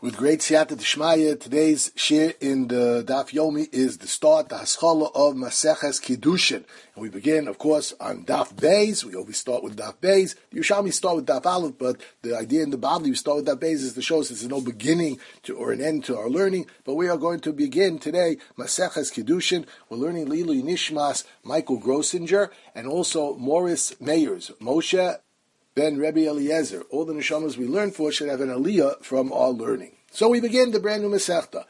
With great siyata d'shmaya, today's shir in the Daf Yomi is the start, the haskalah of Maseches Kiddushin. And we begin, of course, on Daf Beis. We always start with Daf Beis. The Yerushalmi start with Daf Aleph, but the idea in the Bavli, we start with Daf Beis is to show us there's no beginning to or an end to our learning. But we are going to begin today Maseches Kiddushin. We're learning Lilu Nishmas, Michael Grossinger, and also Morris Meyers, Moshe Ben Rebbe Eliezer. All the neshamas we learn for should have an aliyah from our learning. So we begin the brand new Masechta.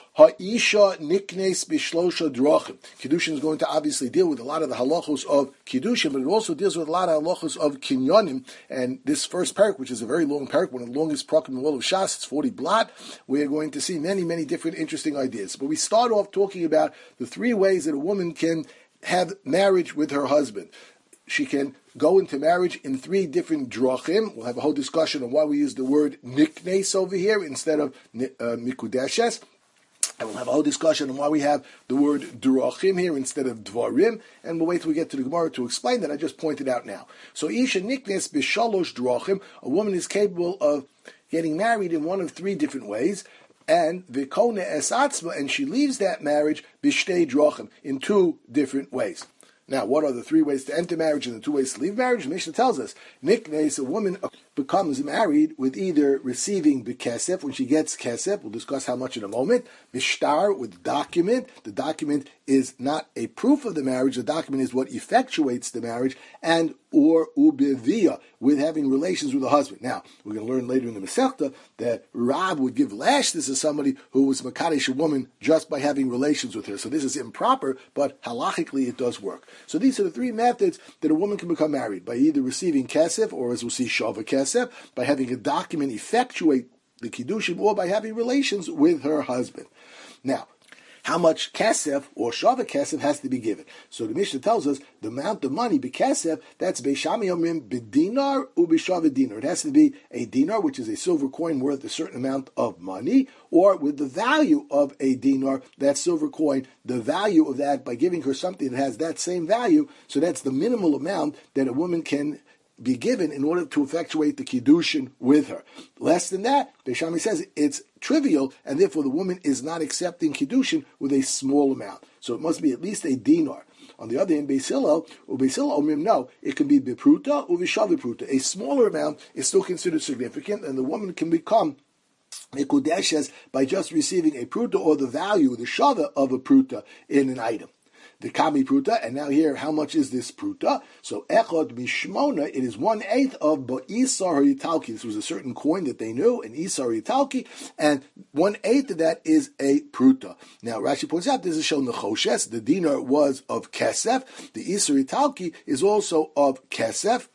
Ha'isha niknes bishlosha drachim. Kiddushin is going to obviously deal with a lot of the halachos of Kiddushin, but it also deals with a lot of halachos of Kinyonim. And this first parak, which is a very long parak, one of the longest parak in the world of Shas, it's 40 blot, we are going to see many, many different interesting ideas. But we start off talking about the three ways that a woman can have marriage with her husband. She can go into marriage in three different drachim. We'll have a whole discussion on why we use the word niknes over here instead of mikudeshes. And we'll have a whole discussion on why we have the word drachim here instead of dvarim. And we'll wait till we get to the Gemara to explain that. I just pointed out now. So isha niknes b'shalosh drachim. A woman is capable of getting married in one of three different ways. And vikone esatzma, and she leaves that marriage b'shtei drachim, in two different ways. Now, what are the three ways to enter marriage and the two ways to leave marriage? The Mishnah tells us, Niknes, a woman becomes married with either receiving bekesef, when she gets kesef, we'll discuss how much in a moment, mishtar, with document. The document is not a proof of the marriage, the document is what effectuates the marriage, and or ubevia, with having relations with the husband. Now, we're going to learn later in the Masechta that Rab would give lash this is somebody who was makadesh a woman just by having relations with her. So this is improper, but halachically it does work. So these are the three methods that a woman can become married, by either receiving kesef, or as we'll see, shava kesef, by having a document effectuate the kiddushin, or by having relations with her husband. Now, how much kesef or shava kesef has to be given? So the Mishnah tells us the amount of money bekesef, that's beishami omrim bedinar ubishava dinar. It has to be a dinar, which is a silver coin worth a certain amount of money, or with the value of a dinar, that silver coin, the value of that, by giving her something that has that same value. So that's the minimal amount that a woman can be given in order to effectuate the kiddushin with her. Less than that, Beis Shammai says it's trivial, and therefore the woman is not accepting kiddushin with a small amount. So it must be at least a dinar. On the other hand, Beis Hillel omrim, no, it can be bepruta or vishavipruta. A smaller amount is still considered significant, and the woman can become mikudeshes by just receiving a pruta, or the value, the shava of a pruta in an item. The kami pruta, and now here, how much is this pruta? So echod mishmona, it is 1/8 of ba'isar yitalki. This was a certain coin that they knew, an isar yitalki, and 1/8 of that is a pruta. Now Rashi points out this is shown the choshes. The dinar was of kesef. The isar yitalki is also of kesef,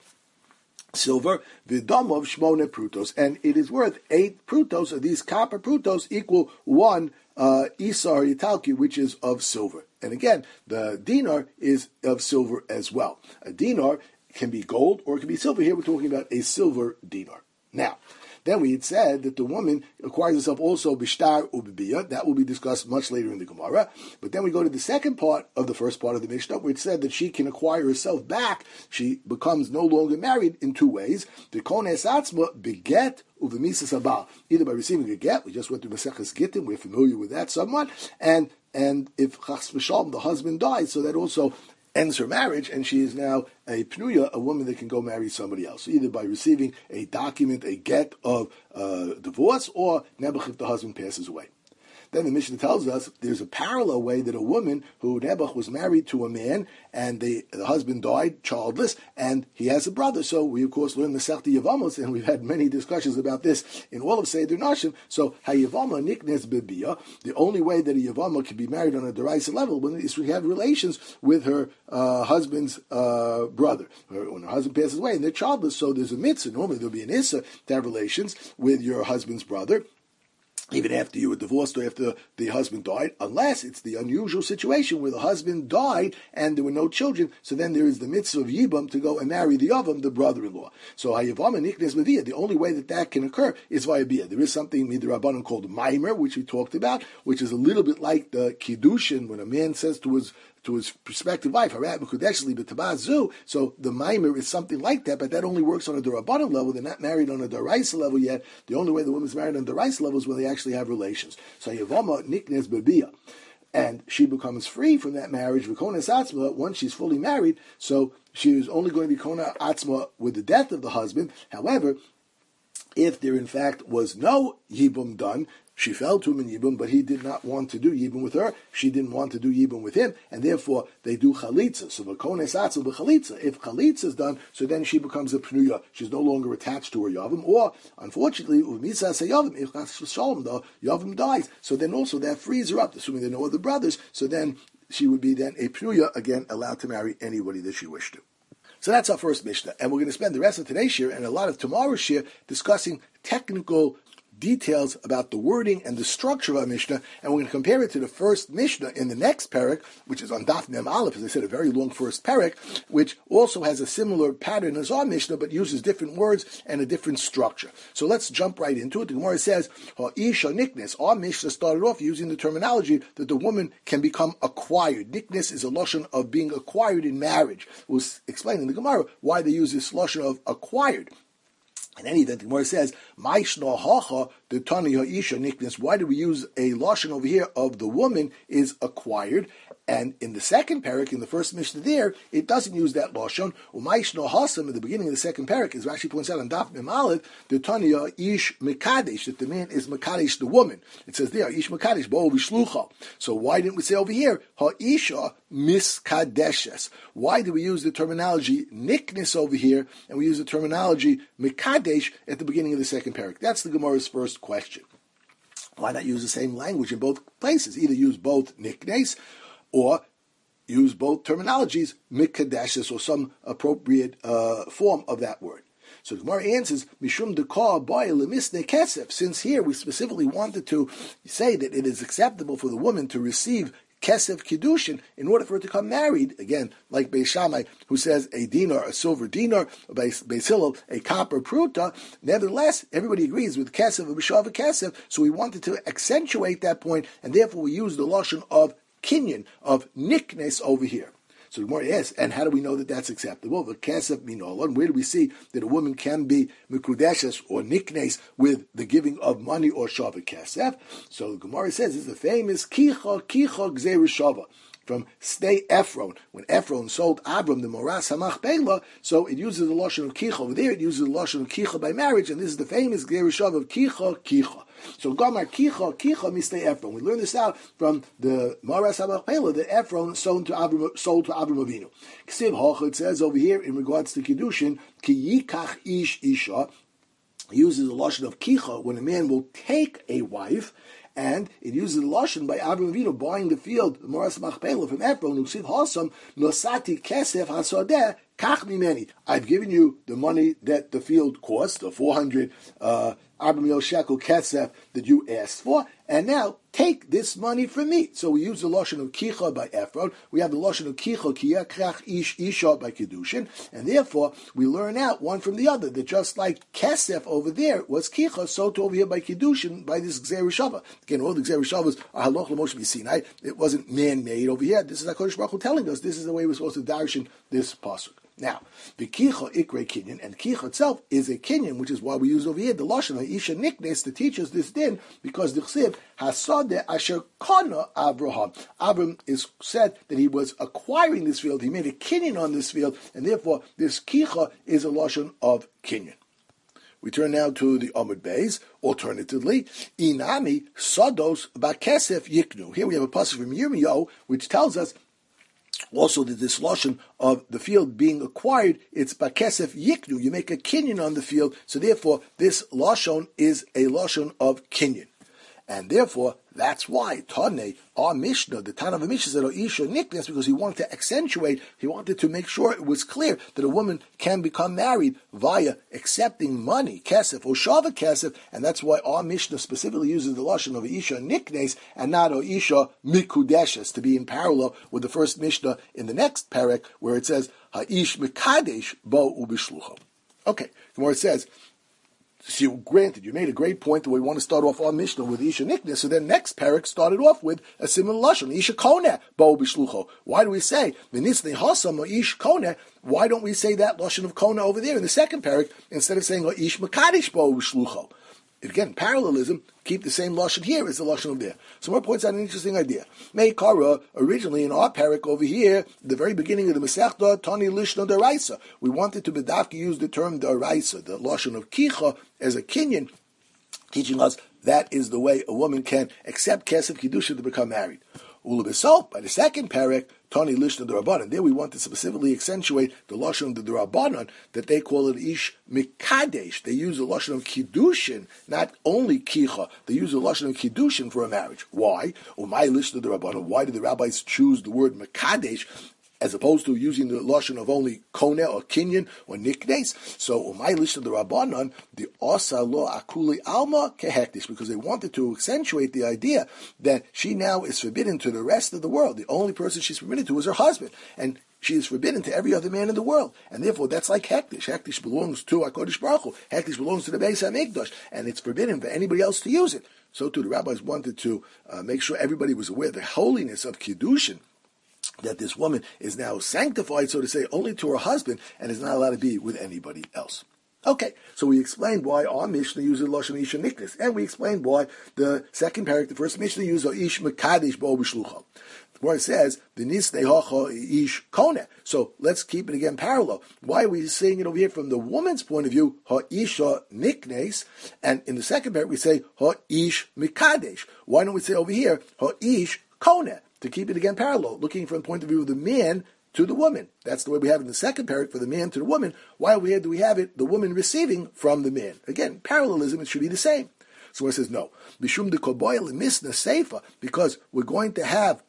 silver, vidam of shmone prutos, and it is worth 8 prutos. So these copper prutos equal 1 isar yitalki, which is of silver. And again, the dinar is of silver as well. A dinar can be gold or it can be silver. Here we're talking about a silver dinar. Now, then we had said that the woman acquires herself also bishtar ubibiyah. That will be discussed much later in the Gemara. But then we go to the second part of the first part of the Mishnah, where it said that she can acquire herself back. She becomes no longer married in two ways. The kones atzma beget uvemises abal. Either by receiving a get, we just went through Maseches Gittin, we're familiar with that somewhat, and if chas v'shalom, the husband dies, so that also ends her marriage, and she is now a pnuya, a woman that can go marry somebody else. So either by receiving a document, a get of divorce, or nebuch if the husband passes away. Then the Mishnah tells us there's a parallel way that a woman who Nebuch was married to a man, and the husband died childless, and he has a brother. So we, of course, learn the Sechta Yevamos, and we've had many discussions about this in all of Seder Nashim. So HaYevama Niknes Bebiyah, the only way that a Yevama can be married on a Deraisa level is to have relations with her husband's brother. When her husband passes away, and they're childless, so there's a mitzvah. Normally there'll be an issa to have relations with your husband's brother, even after you were divorced or after the husband died, unless it's the unusual situation where the husband died and there were no children, so then there is the mitzvah of Yibam to go and marry the Yavam, the brother-in-law. So Hayavam and Niknes Maviyah, the only way that can occur is via Biyah. There is something Midrabanan called Maimer, which we talked about, which is a little bit like the Kiddushin, when a man says to to his prospective wife. So the mimer is something like that, but that only works on a Durabanan level. They're not married on a Daraisa level yet. The only way the woman's married on a Daraisa level is when they actually have relations. So Yavama Niknes Babia. And she becomes free from that marriage, V'konas Atzma, once she's fully married, so she is only going to be Kona Atzma with the death of the husband. However, if there in fact was no Yibum done, she fell to him in Yibum, but he did not want to do Yibum with her, she didn't want to do Yibum with him, and therefore they do Chalitza. So V'kones Atzma b'Chalitza. If Chalitza is done, so then she becomes a Pnuya. She's no longer attached to her Yavim, or, unfortunately, Uvmisa say Yavim, if Shalom, the Yavim dies. So then also that frees her up, assuming there are no other brothers, so then she would be then a Pnuya, again, allowed to marry anybody that she wished to. So that's our first Mishnah, and we're going to spend the rest of today's shir and a lot of tomorrow's shir discussing technical details about the wording and the structure of our Mishnah, and we're going to compare it to the first Mishnah in the next parak, which is on Daf Mem Aleph, as I said, a very long first parak, which also has a similar pattern as our Mishnah, but uses different words and a different structure. So let's jump right into it. The Gemara says, Ha'isha niknes. Our Mishnah started off using the terminology that the woman can become acquired. Niknes is a loshon of being acquired in marriage. We'll explain in the Gemara why they use this loshon of acquired. In any event, the Gemara says, "Ma'ishna hacha the tani ha'isha niknes." Why do we use a lashon over here of the woman is acquired? And in the second parak, in the first Mishnah there, it doesn't use that lashon. U'ma'ishna hasam at the beginning of the second parak, as Rashi points out on Daf Mem Aleph, the tani ha'ish mekadesh, that the man is mekadesh the woman. It says there, ish mekadesh bo v'shlucha. So why didn't we say over here ha'isha miskadeshes? Why do we use the terminology niknes over here, and we use the terminology mekadesh at the beginning of the second parak? That's the Gemara's first question. Why not use the same language in both places? Either use both niknes or use both terminologies, mikadeshes, or some appropriate form of that word. So the Gemara answers, Mishum dekar boy lemisne kesef. Since here we specifically wanted to say that it is acceptable for the woman to receive kesef kiddushin in order for her to become married, again, like Beis Shammai, who says a dinar, a silver dinar, or Beis Hillel, a copper pruta. Nevertheless, everybody agrees with kesef or b'shav kesef, so we wanted to accentuate that point, and therefore we use the lashon of kinyan, of niknes over here. So the Gemara asks, and how do we know that that's acceptable? The kesef minolan. Where do we see that a woman can be mikudeshes or niknes with the giving of money or shava kesef? So the Gemara says, it's the famous kicha gzeir shava from Stay Ephron. When Ephron sold Abram the Moras HaMachpelah, so it uses the lashon of kicha. Over there, it uses the lashon of kicha by marriage, and this is the famous gzeir shava of kicha. So Gamar kicha mistay Ephron. We learn this out from the Moras HaMachpelah that Ephron sold to Avram Avinu. Ksiv Hocha, it says over here in regards to Kiddushin, ki yikach ish isha. He uses the lashon of kicha when a man will take a wife, and it uses the lashon by Avram Avinu buying the field, the Moras HaMachpelah from Ephron. Ksiv Hasam nosati kesef hasadeh kach mimeni. I've given you the money that the field cost, the 400 Abram shekel kesef that you asked for, and now take this money from me. So we use the lashon of kicha by Ephron. We have the lashon of kicha kiyakach ish isha by Kiddushin, and therefore we learn out one from the other that just like kesef over there was kicha, so to over here by Kiddushin by this gzeir shava. Again, all the gzeir shavas are haloch l'moshe b'sinai. It wasn't man-made over here. This is HaKadosh Baruch Hu telling us this is the way we're supposed to darshan this pasuk. Now, the kicha ikre kinyan, and kicha itself is a kinyan, which is why we use over here the lashon of isha niknes to teach us this din, because the chsiv hasadeh asher kana Abraham. Abram is said that he was acquiring this field. He made a kinyan on this field, and therefore this kicha is a lashon of kinyan. We turn now to the Amud Beis. Alternatively, inami sados bakesef yiknu. Here we have a passage from Yirmiyahu which tells us also that this lashon of the field being acquired, it's bakesef yiknu. You make a kinyan on the field, so therefore this lashon is a lashon of kinyan. And therefore, that's why Tanei, our Mishnah, the Tana of the Mishnah said, Isha Niknes, because he wanted to accentuate, he wanted to make sure it was clear that a woman can become married via accepting money, kesef, or shava kesef, and that's why our Mishnah specifically uses the lashon of Isha Niknes and not Isha Mikudeshes, to be in parallel with the first Mishnah in the next parak, where it says, Ha'ish Mikadesh Bo Ubishlucho. Okay, the more it says, So granted, you made a great point that we want to start off our Mishnah with Isha Niknes, so then next parak started off with a similar lashon, Isha Koneh, Bo Bishlucho. Why do we say Minisne Hasam Ish Koneh? Why don't we say that lashon of Koneh over there in the second parak instead of saying Ish Makadish Bo Bishlucho? Again, parallelism, keep the same lashon here as the lashon over there. So more points out an interesting idea. Meikara, originally in our parak over here, the very beginning of the Masechta, Tani Lishna Daraisa, we wanted to bedavki use the term Daraisa, the lashon of Kicha, as a kinyan, teaching us that is the way a woman can accept Kesef Kiddusha to become married. Ulubisol, by the second parak, Tani Lishna Darabanan. There we want to specifically accentuate the lashon of the Darabanan, that they call it Ish Mikadesh. They use the lashon of Kiddushin, not only Kicha. They use the lashon of Kiddushin for a marriage. Why? Umay Lishna Darabanan. Why did the rabbis choose the word Mikadesh as opposed to using the lashon of only koneh or kinyan or niknes? So umay lishna the rabbanon, the osa lo akuli alma kehektish, because they wanted to accentuate the idea that she now is forbidden to the rest of the world. The only person she's forbidden to is her husband, and she is forbidden to every other man in the world, and therefore that's like hektish. Hektish belongs to HaKadosh Baruch Hu. Hektish belongs to the Beis HaMikdash, and it's forbidden for anybody else to use it. So too, the rabbis wanted to make sure everybody was aware of the holiness of Kiddushin, that this woman is now sanctified, so to say, only to her husband, and is not allowed to be with anybody else. Okay, so we explained why our Mishnah uses Lashon Isha Niknes, and we explained why the second parak, the first Mishnah, uses Ish Mekadesh Bo B'Shlucha. Where it says, the Nisnei Hacha Ish Koneh. So let's keep it again parallel. Why are we saying it over here from the woman's point of view, Ha Isha Niknes, and in the second parak we say, Ha Ish Mekadesh. Why don't we say over here, Ha Ish Koneh? To keep it again parallel, looking from the point of view of the man to the woman. That's the way we have it in the second parak for the man to the woman. Why over here do we have it, the woman receiving from the man? Again, parallelism, it should be the same. So it says, no. Bishum de koboil misna seifa, because we're going to have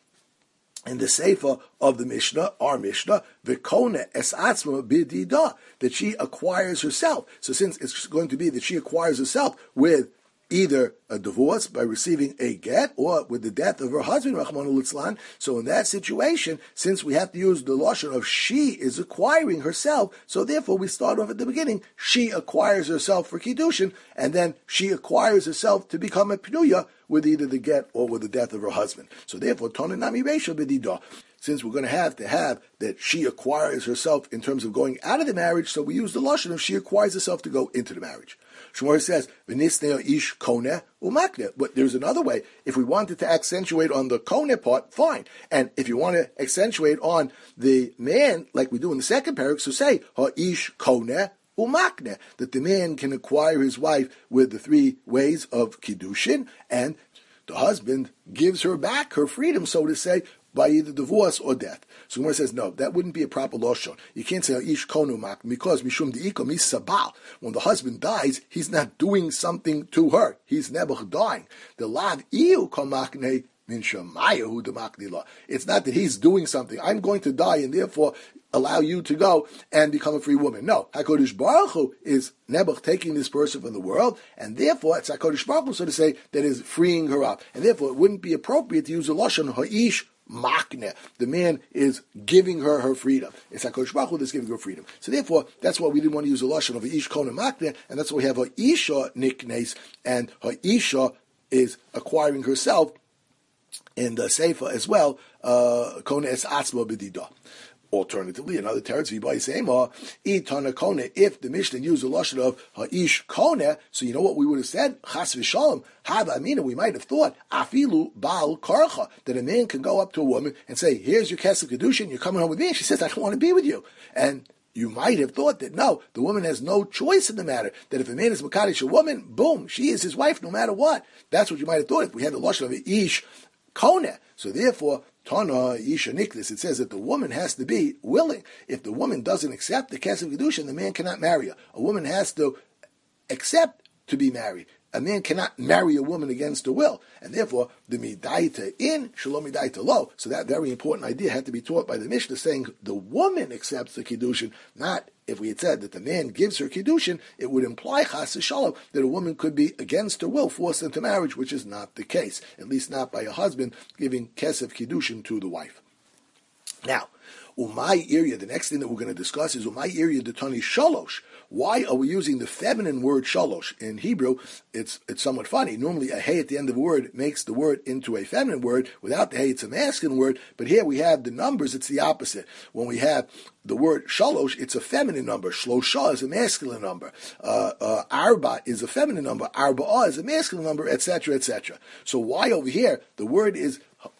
in the seifa of the Mishnah, our Mishnah, v'kona es atzma b'dida, that she acquires herself. So since it's going to be that she acquires herself with either a divorce by receiving a get or with the death of her husband, Rachmana litzlan. So in that situation, since we have to use the lashon of she is acquiring herself, so therefore we start off at the beginning, she acquires herself for Kiddushin, and then she acquires herself to become a pnuya with either the get or with the death of her husband. So therefore, Tonanami Reisha B'didah. Since we're going to have that she acquires herself in terms of going out of the marriage, so we use the lashon of she acquires herself to go into the marriage. Shmuel says, "V'nisnei ish koneh umakneh." But there's another way. If we wanted to accentuate on the koneh part, fine. And if you want to accentuate on the man, like we do in the second parak, so say ha ish koneh umakneh, that the man can acquire his wife with the three ways of kiddushin, and the husband gives her back her freedom, so to say, by either divorce or death. So Gemara says, no, that wouldn't be a proper lashon. You can't say ish konu mak, because mishum di'ikom is sabal. When the husband dies, he's not doing something to her. He's nebuch dying. The lav iu komakne min shemayahu demaknila. It's not that he's doing something. I'm going to die, and therefore allow you to go and become a free woman. No, HaKadosh Baruch Hu is nebuch taking this person from the world, and therefore it's HaKadosh Baruch Hu, so to say, that is freeing her up. And therefore it wouldn't be appropriate to use a lashon ha'ish makne. The man is giving her freedom. It's HaKadosh Baruch Hu that's giving her freedom. So therefore, that's why we didn't want to use a lashon of ish kona makne, and that's why we have ha'isha niknes, and ha'isha is acquiring herself in the Seifa as well, kona es atzma b'didah. Alternatively, another teretz v'bay seima itana kone. If the Mishnah used the lashon of ha'ish kone, so you know what we would have said? Chas v'shalom haba amina. We might have thought afilu bal karcha, that a man can go up to a woman and say, "Here's your kesef kedushin. You're coming home with me." And she says, "I don't want to be with you." And you might have thought that no, the woman has no choice in the matter. That if a man is makadosh a woman, boom, she is his wife no matter what. That's what you might have thought if we had the lashon of ish kone. So therefore, Tana Isha Niklis, it says that the woman has to be willing. If the woman doesn't accept the Kesef Kedushin, the man cannot marry her. A woman has to accept to be married. A man cannot marry a woman against her will. And therefore, the Midaita in, Shalom Midaita lo. So that very important idea had to be taught by the Mishnah, saying the woman accepts the Kedushin, not if we had said that the man gives her Kiddushin, it would imply Chas Shalom that a woman could be against her will forced into marriage, which is not the case, at least not by a husband giving Kesef Kiddushin to the wife. Now, Umay area, the next thing that we're going to discuss is Umay area the Tani Shalosh. why are we using the feminine word shalosh? In Hebrew, it's somewhat funny. Normally, a hey at the end of a word makes the word into a feminine word. Without the hey, it's a masculine word. But here we have the numbers, it's the opposite. When we have the word shalosh, it's a feminine number. Shlosha is a masculine number. Arba is a feminine number. Arba'ah is a masculine number, etc., etc. So why over here, the word is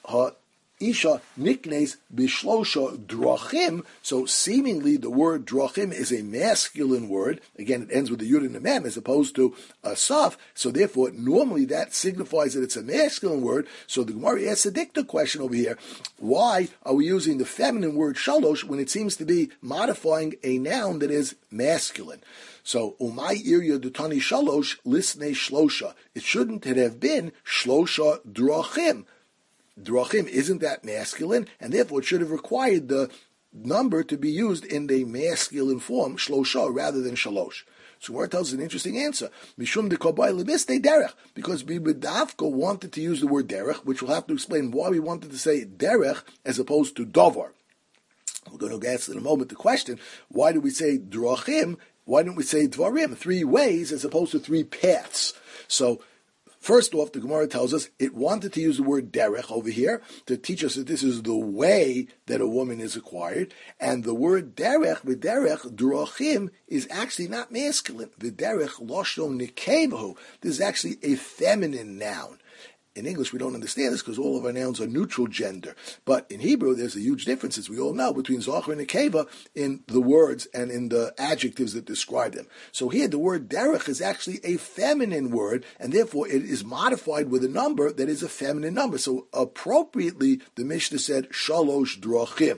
Isha niknes bishlosha drachim. So seemingly the word drachim is a masculine word. Again, it ends with the yud and the mem as opposed to a saf. So therefore, normally that signifies that it's a masculine word. So the Gemara asks a dicta question over here. Why are we using the feminine word shalosh when it seems to be modifying a noun that is masculine? So, umay irya dutani shalosh lisnei shlosha. It shouldn't have been shlosha drachim. Drachim, isn't that masculine? And therefore it should have required the number to be used in the masculine form, shlosha, rather than shalosh. So Gemara tells us an interesting answer. Mishum de kobay lebiste derech. Because Bibidavko wanted to use the word derech, which we'll have to explain why we wanted to say derech as opposed to davar. We're going to ask in a moment the question, why do we say drachim? Why don't we say dvarim? 3 ways as opposed to 3 paths. So, first off, the Gemara tells us it wanted to use the word derech over here to teach us that this is the way that a woman is acquired. And the word derech, v'derech, drachim, is actually not masculine. V'derech, loshon nikevahu. This is actually a feminine noun. In English, we don't understand this because all of our nouns are neutral gender. But in Hebrew, there's a huge difference, as we all know, between Zachar and Nekeva in the words and in the adjectives that describe them. So here, the word derech is actually a feminine word, and therefore it is modified with a number that is a feminine number. So appropriately, the Mishnah said, shalosh drachim.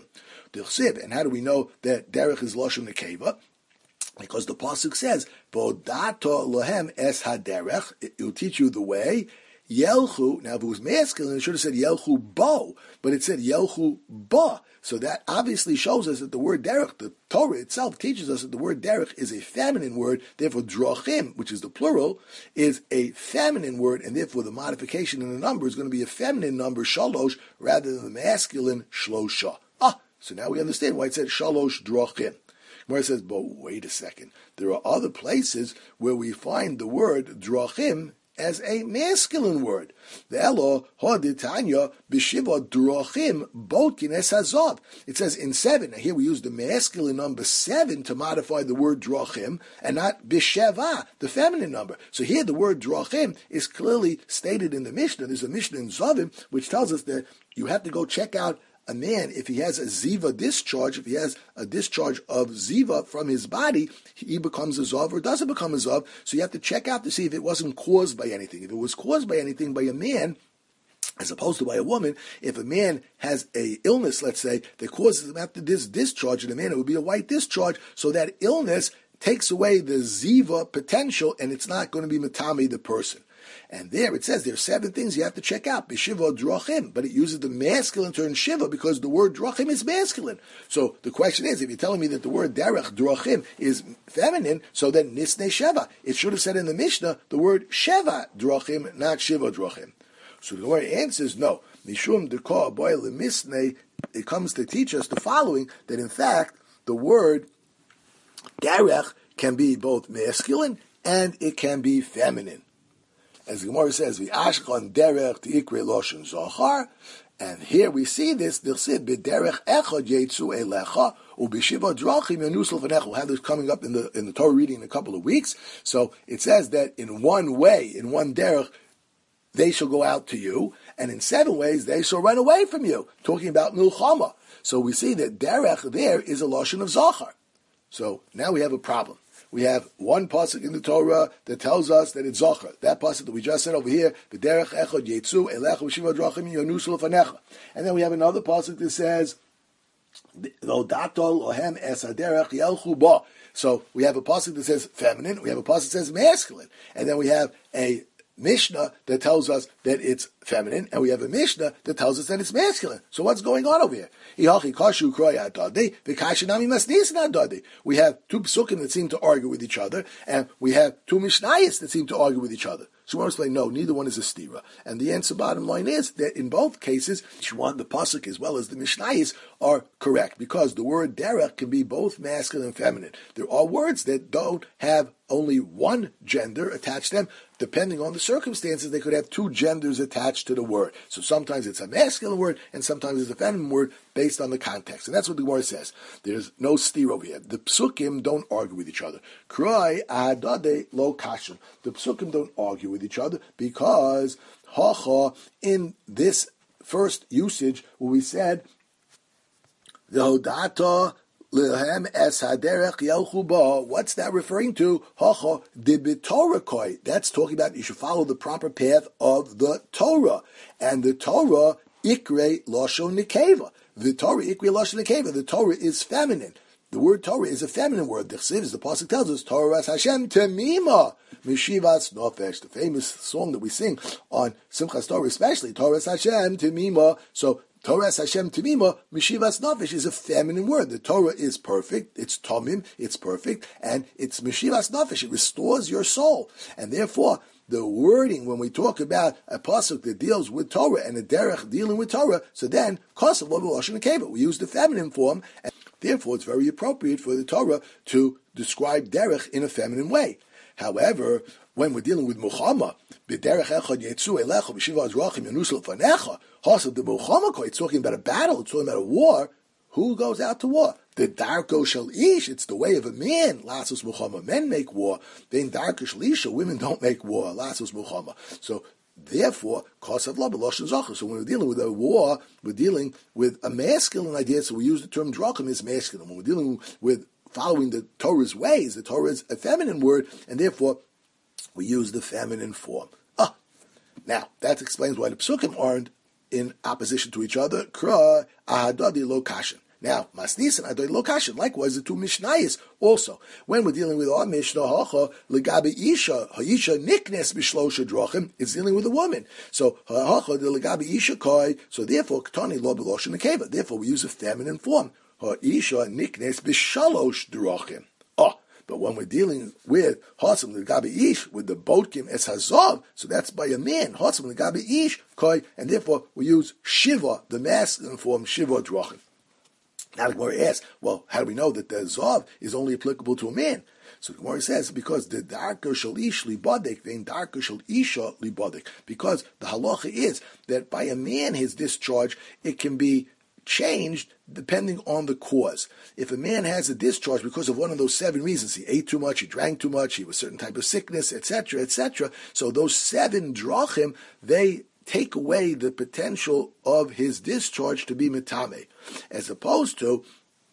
And how do we know that derech is Lashon Nekeva? Because the pasuk says, "Bodato lohem es haderech." It will teach you the way. Yelchu, now if it was masculine, it should have said Yelchu bo, but it said Yelchu ba. So that obviously shows us that the word derech, the Torah itself teaches us that the word derech is a feminine word, therefore drachim, which is the plural, is a feminine word, and therefore the modification in the number is going to be a feminine number, shalosh, rather than the masculine shlosha. So now we understand why it said shalosh drachim. Where it says, but wait a second, there are other places where we find the word drachim as a masculine word. The Elo Hoditanya Bishiva Drachim Botkin Es Hazov. It says in 7. Now here we use the masculine number 7 to modify the word Drachim, and not Bisheva, the feminine number. So here the word Drachim is clearly stated in the Mishnah. There's a Mishnah in Zovim which tells us that you have to go check out a man, if he has a ziva discharge, if he has a discharge of ziva from his body, he becomes a zav or doesn't become a zav. So you have to check out to see if it wasn't caused by anything. If it was caused by anything by a man, as opposed to by a woman, if a man has a illness, let's say, that causes him after this discharge in a man, it would be a white discharge, so that illness takes away the ziva potential, and it's not going to be matami the person. And there it says there are 7 things you have to check out. Bishiva drachim, but it uses the masculine term shiva because the word drachim is masculine. So the question is, if you're telling me that the word derech drachim is feminine, so then nisne sheva. It should have said in the Mishnah the word sheva drachim, not shiva drachim. So the Gemara answers no. Mishum deka boy lemisne. It comes to teach us the following: that in fact the word derech can be both masculine and it can be feminine. As the Gemara says, "V'ashkon derech t'ikre loshen zochar," and here we see this. They'll say, "B'derech echad yetzu elecha u'b'shiva drachim yanusel v'necha." We'll have this coming up in the Torah reading in a couple of weeks. So it says that in one way, in one derech, they shall go out to you, and in 7 ways they shall run away from you. Talking about milchama. So we see that derech there is a loshen of zochar. So now we have a problem. We have one pasuk in the Torah that tells us that it's Zochar. That pasuk that we just said over here, V'derech echad yetzu elecha v'shiva drachim yanusu lefanecha. And then we have another pasuk that says, Lo datol lohem es haderech yelchu ba. So we have a pasuk that says feminine, we have a pasuk that says masculine, and then we have a Mishnah that tells us that it's feminine, and we have a Mishnah that tells us that it's masculine. So what's going on over here? We have 2 psukim that seem to argue with each other, and we have 2 mishnayos that seem to argue with each other. So we want to explain, no, neither one is a stira. And the answer, bottom line, is that in both cases, the pasuk as well as the mishnayos are correct, because the word derech can be both masculine and feminine. There are words that don't have only one gender attached to them. Depending on the circumstances, they could have two genders attached to the word. So sometimes it's a masculine word, and sometimes it's a feminine word, based on the context. And that's what the Gemara says. There's no steer over here. The psukim don't argue with each other. Kroi adade lo kashim. The psukim don't argue with each other, because hacha, in this first usage, where we said, the hodata lehem es haderech yelchu ba. What's that referring to? Hacha de Torah. That's talking about you should follow the proper path of the Torah. And the Torah, ikre lashon nekeva. The Torah, ikre lashon nekeva. The Torah is feminine. The word Torah is a feminine word. The Chsiv, as the pasuk tells us, Torah as Hashem temima mishivas nofesh. The famous song that we sing on Simchas Torah, especially Torah as Hashem temima. So Torah as Hashem temima mishivas nofesh is a feminine word. The Torah is perfect. It's tomim. It's perfect, and it's mishivas nofesh. It restores your soul, and therefore the wording when we talk about a pasuk that deals with Torah and a derech dealing with Torah, so then kosav lo b'lashon nekeva. We use the feminine form. And therefore, it's very appropriate for the Torah to describe derech in a feminine way. However, when we're dealing with Muhammad, b'derech echad yetzu elecha b'shiva azrachim yanusel fanecha, hasav the Muhammad, it's talking about a battle, it's talking about a war. Who goes out to war? The darko shel ish, it's the way of a man. Lasos Muhammad, men make war. Then darko shel isha, women don't make war. Lasos Muhammad. So therefore, kosav la b'lashon zachar. So when we're dealing with a war, we're dealing with a masculine idea. So we use the term drachim as masculine. When we're dealing with following the Torah's ways, the Torah is a feminine word, and therefore we use the feminine form. Now that explains why the psukim aren't in opposition to each other. Kra ahadadi lo kashin. Now, Masnis and Adoi Lokashin, likewise the two Mishnayos also. When we're dealing with our Mishnah, Hacha, Legabe Isha, Ha'isha Niknes Bishlosha Drachim, it's dealing with a woman. So, Hacha, the Legabe Isha Koi, so therefore, Ketani Lo Belosha Nekeva. Therefore, we use a feminine form. Ha'isha Niknes Bishalosh Drachim. But when we're dealing with Hatzim Legabe Ish, with the Bodkim Es Hazav, so that's by a man, Hatzim Legabe Ish Koi, and therefore we use Shiva, the masculine form, Shiva Drachim. Now the Gemara asks, well, how do we know that the Zav is only applicable to a man? So the Gemara says, because the darker shall ish libadek, then darker shall isha libadek. Because the halacha is that by a man his discharge, it can be changed depending on the cause. If a man has a discharge because of one of those 7 reasons, he ate too much, he drank too much, he was a certain type of sickness, etc., etc., so those 7 drachim, they take away the potential of his discharge to be mitame, as opposed to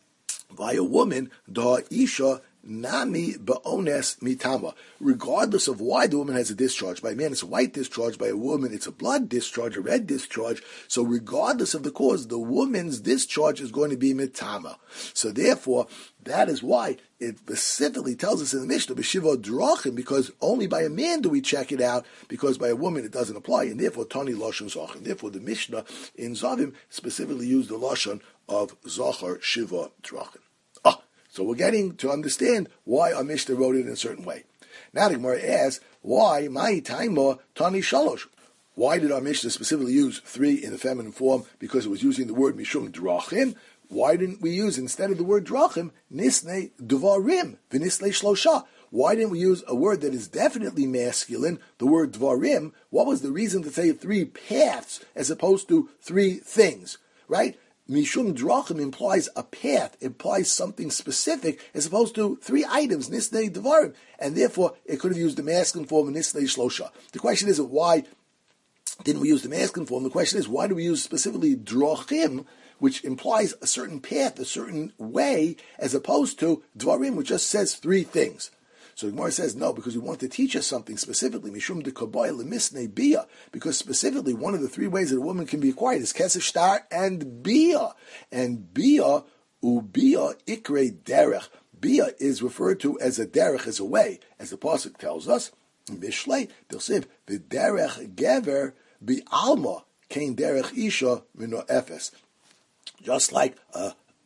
by a woman, da isha nami ba'ones mitama. Regardless of why the woman has a discharge, by a man it's a white discharge, by a woman it's a blood discharge, a red discharge. So regardless of the cause, the woman's discharge is going to be mitama. So therefore, that is why it specifically tells us in the Mishnah, b'shiva drachim, because only by a man do we check it out, because by a woman it doesn't apply, and therefore tani lashon zachim. Therefore the Mishnah in Zavim specifically used the lashon of zachar shiva drachim. So we're getting to understand why our Mishnah wrote it in a certain way. Now the Gemara asks, why my taima tani shalosh? Why did our Mishnah specifically use 3 in the feminine form? Because it was using the word mishum drachim. Why didn't we use, instead of the word drachim, nisne dvarim, v'nisne shlosha? Why didn't we use a word that is definitely masculine, the word dvarim? What was the reason to say 3 paths as opposed to 3 things, right? Mishum drachim implies a path, implies something specific, as opposed to 3 items, nisnei devarim, and therefore it could have used the masculine form of nisnei shlosha. The question isn't why didn't we use the masculine form, the question is why do we use specifically drachim, which implies a certain path, a certain way, as opposed to dvarim, which just says 3 things. So the Gemara says, no, because we want to teach us something specifically, mishum de kaboy lemisnei bia, because specifically one of the 3 ways that a woman can be acquired is kesef shtar and bia. And bia, ubia ikre derech. Bia is referred to as a derech, as a way, as the pasuk tells us, in Mishlei, Dilsiv, v'derech gever bi alma, kain derech isha mino efes. Just like a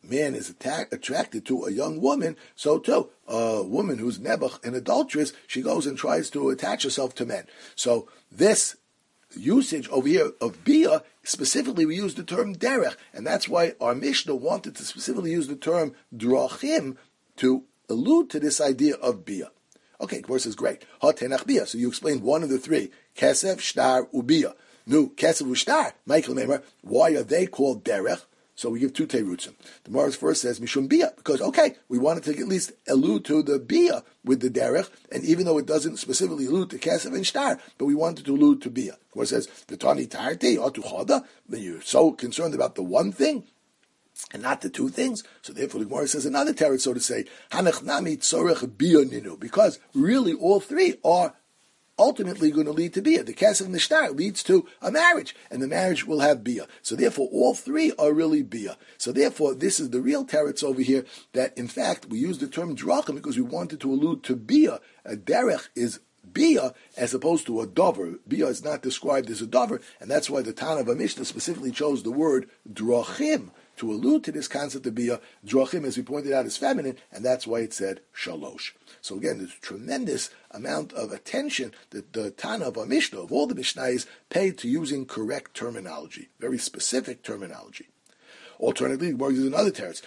man is attracted to a young woman, so too, a woman who's nebuch, an adulteress, she goes and tries to attach herself to men. So this usage over here of bia, specifically we use the term derech, and that's why our Mishnah wanted to specifically use the term drachim to allude to this idea of bia. Okay, Gemara says, great. Ha-tenach bia. So you explained one of the three. Kesef, shtar, ubia. Nu, kesef, ushtar. Michael Neymar, why are they called derech? So we give two terutzim. The Gemara first says, mishum bia. Because, okay, we wanted to at least allude to the bia with the derech, and even though it doesn't specifically allude to kesef and shtar, but we wanted to allude to bia. The Gemara says, v'tani tarti, or tu choda. When you're so concerned about the one thing, and not the two things. So therefore the Gemara says another teretz, so to say, Hanach nami tzorech bia ninu, because really all three are ultimately going to lead to bia. The kesef and the shtar leads to a marriage, and the marriage will have bia. So therefore all three are really bia. So therefore this is the real teretz over here, that in fact we use the term drachim because we wanted to allude to bia. A derech is bia as opposed to a dover. Bia is not described as a dover, and that's why the Tana of Mishnah specifically chose the word drachim to allude to this concept of bia. Drachim, as we pointed out, is feminine, and that's why it said shalosh. So again, there's a tremendous amount of attention that the Tana of Mishnah, of all the Mishnayos, paid to using correct terminology, very specific terminology. Alternatively, we use another teretz.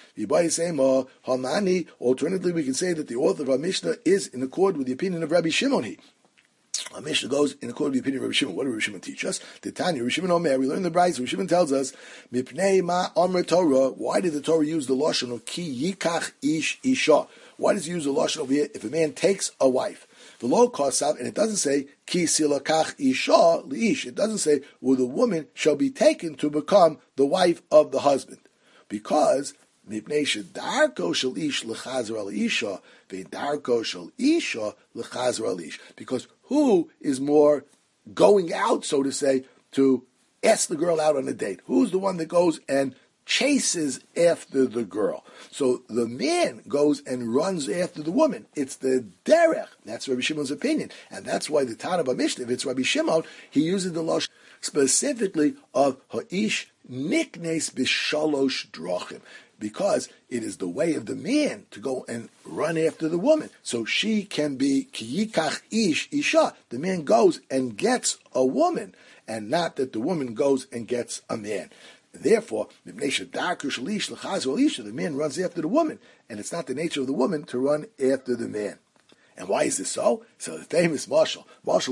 Alternatively, we can say that the author of our Mishnah is in accord with the opinion of Rabbi Shimon. Our Mishnah goes in accord with the opinion of Rabbi Shimon. What did Rabbi Shimon teach us? The Tanya, Rabbi Shimon Omer, we learn the Brayos. Rabbi Shimon tells us, Mipnei ma Omer Torah. Why did the Torah use the lashon of ki yikach ish isha? Why does it use the lashon over here? If a man takes a wife, the law kasav, and it doesn't say ki silakach isha liish. It doesn't say, well, the woman shall be taken to become the wife of the husband, because mipnei shedarko shel ish lechazer al isha ve'darko shel isha lechazer al ish. Because who is more going out, so to say, to ask the girl out on a date? Who's the one that goes and chases after the girl? So the man goes and runs after the woman. It's the derech. That's Rabbi Shimon's opinion. And that's why the Tana of Mishnah, if it's Rabbi Shimon, he uses the lashon specifically of ha'ish niknes b'shalosh drachim, because it is the way of the man to go and run after the woman. So she can be ki yikach ish isha. The man goes and gets a woman, and not that the woman goes and gets a man. Therefore, the man runs after the woman, and it's not the nature of the woman to run after the man. And why is this so? So the famous Mashal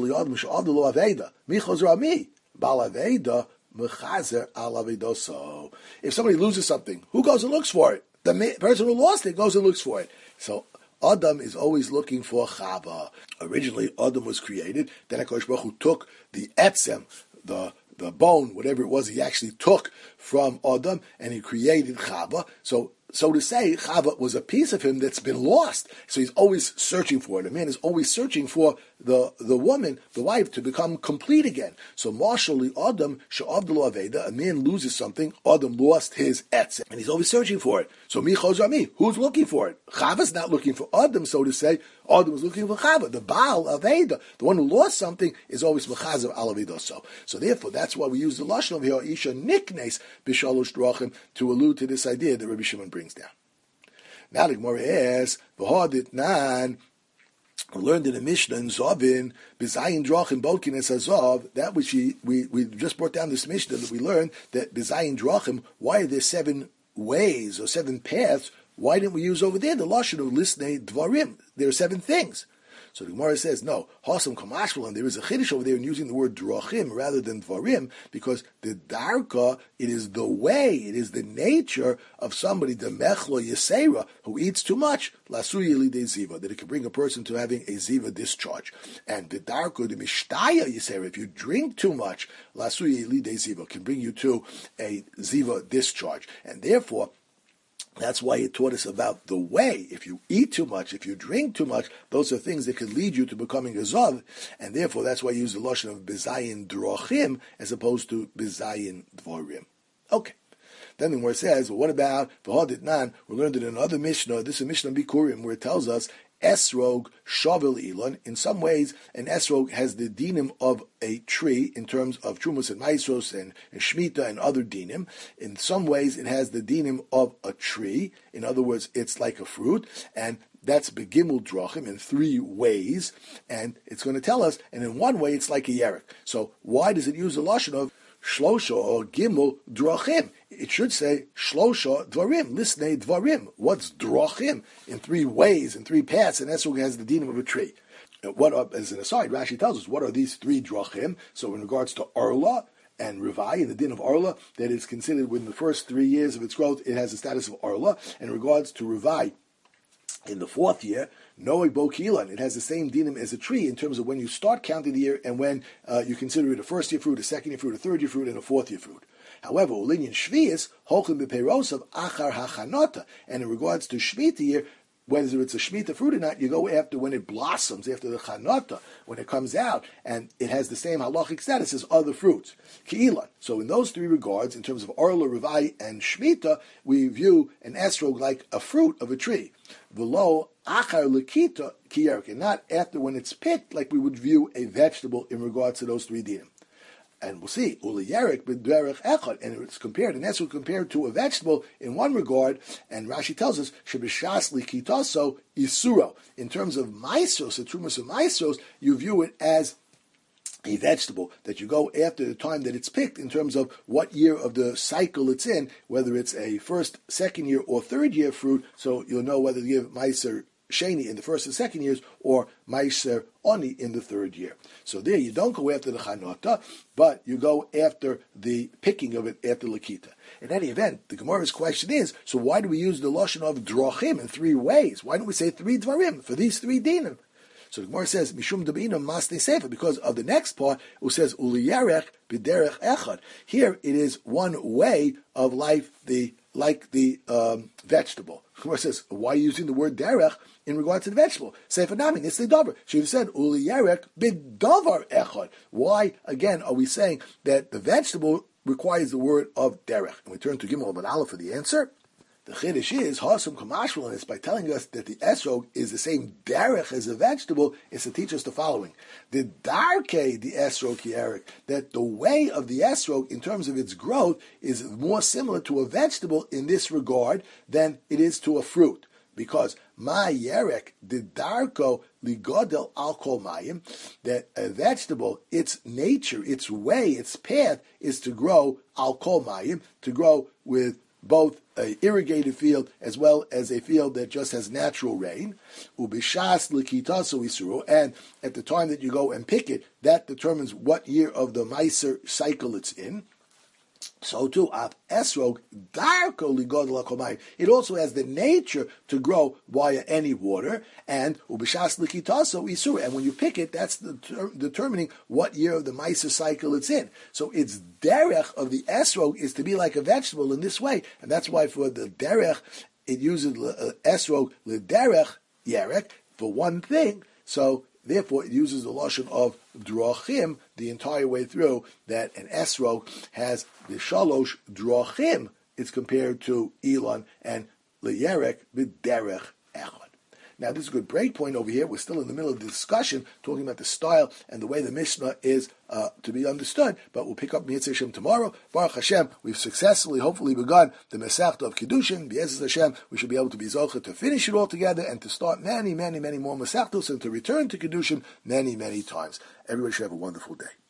Aveda, Michos Rami, Bal Aveda, Mechazer Al Avedoso. If somebody loses something, who goes and looks for it? The person who lost it goes and looks for it. So Adam is always looking for Chava. Originally, Adam was created. Then HaKadosh Baruch Hu took the etzem, the bone, whatever it was, he actually took from Adam, and he created Chava. So to say, Chava was a piece of him that's been lost. So he's always searching for it. A man is always searching for the woman, the wife, to become complete again. So Marshali Adam Sha'avdalo Aveda, a man loses something, Adam lost his etzem, and he's always searching for it. So Michos Rami, who's looking for it? Chava's not looking for Adam, so to say. Adam is looking for Chava. The Baal Aveda, the one who lost something, is always Mechazer Al Avedoso. So therefore, that's why we use the lashon over here, Isha Niknes B'Shalosh Drachim, to allude to this idea that Rabbi Shimon brings down. Now the Gemara asks, V'hodit nan, we learned in the Mishnah in Zovin, B'zayin Drachim Bolkin Es Hazov, that which we just brought down this Mishnah that we learned, that B'zayin Drachim, why are there 7 ways or 7 paths? Why didn't we use over there the lashon of Lisnei Dvarim? There are 7 things. So the Gemara says, no, Hasam Kamashvalan, there is a chiddush over there in using the word drachim rather than dvarim, because the darka, it is the way, it is the nature of somebody, the mechlo yesera, who eats too much, lasuyi lidei ziva, that it can bring a person to having a ziva discharge. And the darka, the mishtaya yesera, if you drink too much, lasuyi lidei ziva, can bring you to a ziva discharge. And therefore, that's why it taught us about the way. If you eat too much, if you drink too much, those are things that could lead you to becoming a zav, and therefore that's why you use the lashon of bezayin drachim as opposed to bezayin dvarim. Okay. Then the Gemara says, well, what about v'hodit nan? We learned it in another Mishnah. This is Mishnah Bikurim, where it tells us esrog shavil ilan. In some ways, an esrog has the dinim of a tree in terms of trumas and maisros and shmita and other dinim. In some ways, it has the dinim of a tree. In other words, it's like a fruit, and that's begimul drachim in 3 ways, and it's going to tell us. And in one way, it's like a yerek. So why does it use the lashon of shlosha or gimel drachim? It should say shlosha dvarim, lisnei dvarim. What's drachim? In 3 ways, in 3 paths, and esrog has the dinim of a tree. As an aside, Rashi tells us what are these 3 drachim. So in regards to arla and rivai, in the din of arla, that is considered within the first 3 years of its growth, it has the status of arla. And in regards to rivai, in the 4th year, Noeg Bokilan, it has the same dinim as a tree in terms of when you start counting the year and when you consider it a 1st-year fruit, a 2nd-year fruit, a 3rd-year fruit, and a 4th-year fruit. However, Ulinyan Shvius, Holchem Beperosav Achar Hachanota, and in regards to Shmita year, whether it's a Shemitah fruit or not, you go after when it blossoms, after the Chanota, when it comes out, and it has the same halachic status as other fruits. Ki'ilan. So in those 3 regards, in terms of Arla, Rivai, and Shemitah, we view an esrog like a fruit of a tree. V'lo achar lekita kiyerek, and not after when it's picked, like we would view a vegetable in regards to those 3 dinim. And we'll see, uliyerek b'derech echad, and it's compared, and that's compared to a vegetable in one regard, and Rashi tells us, shebishas likitaso isuro. In terms of maisros, the trumas of maisros, you view it as a vegetable, that you go after the time that it's picked in terms of what year of the cycle it's in, whether it's a 1st, 2nd year, or 3rd year fruit, so you'll know whether to give maiser sheni in the 1st and 2nd years, or maiser oni in the 3rd year. So there you don't go after the chanota, but you go after the picking of it after lakita. In any event, the Gemara's question is, so why do we use the lashon of drachim in 3 ways? Why don't we say 3 dvarim for these 3 dinim? So the Gemara says, Mishum Dabinam Masne Sefer, because of the next part, who says, Uliyerech B'derech Echad. Here it is one way of life, like the vegetable. The Gemara says, why are you using the word derech in regard to the vegetable? Sefer Naming, it's the davar. She said, Uliyerech B'davar Echad. Why, again, are we saying that the vegetable requires the word of derech? And we turn to Gimel Amud Aleph for the answer. The chiddush is Hasam Kamashmal, and it's by telling us that the esrog is the same derech as a vegetable, is to teach us the following: the darke the esrog kierik, that the way of the esrog in terms of its growth is more similar to a vegetable in this regard than it is to a fruit, because ma yerek the darko ligodel alkol mayim, that a vegetable, its nature, its way, its path is to grow alkol mayim, to grow with both an irrigated field as well as a field that just has natural rain. Ubishas likitaso isuru, and at the time that you go and pick it, that determines what year of the meiser cycle it's in. So too, av esrog darko ligodel akomayim. It also has the nature to grow via any water, and ubishas likitaso isuru. And when you pick it, that's determining what year of the meiser cycle it's in. So its derech of the esrog is to be like a vegetable in this way, and that's why for the derech it uses esrog lederech yerek for one thing. So therefore, it uses the lashon of drachim the entire way through, that an esrog has the shalosh drachim. It's compared to Elon and leyerek b'derech echad. Now, this is a good break point over here. We're still in the middle of the discussion, talking about the style and the way the Mishnah is to be understood, but we'll pick up Mitzvah Hashem tomorrow. Baruch Hashem, we've successfully, hopefully, begun the Masechta of Kiddushin. B'ezras Hashem, we should be able to be zocheh to finish it all together and to start many, many, many more Masechtos and to return to Kiddushin many, many times. Everybody should have a wonderful day.